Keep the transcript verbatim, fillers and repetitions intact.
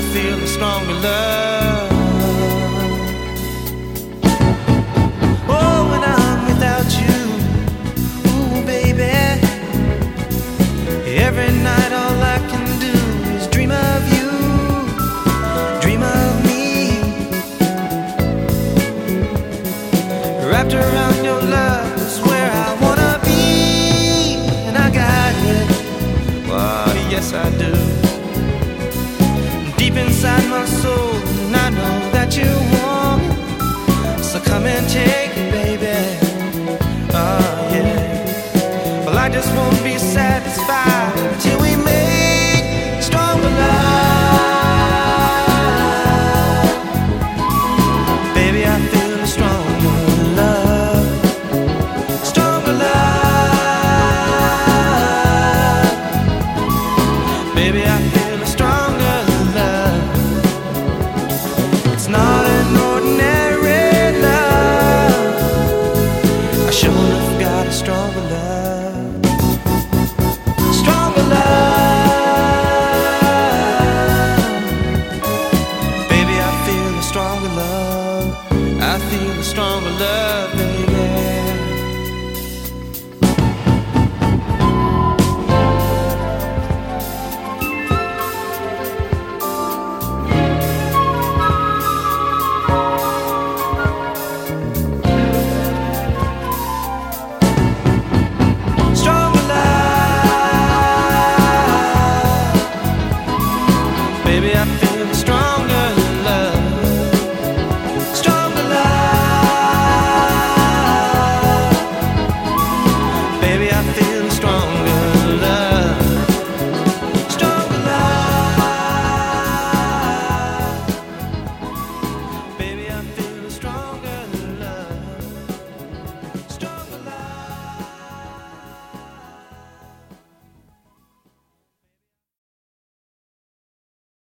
feel a stronger love. Oh, when I'm without you, ooh baby, every night all I can do is dream of you, dream of me, wrapped around your love is where I wanna be, and I got it, oh yes I do, deep inside my soul, and I know that you want it, so come and take it, baby, oh yeah. Well, I just won't be satisfied till we make stronger love. Baby, I feel a stronger love, stronger love. Baby, I feel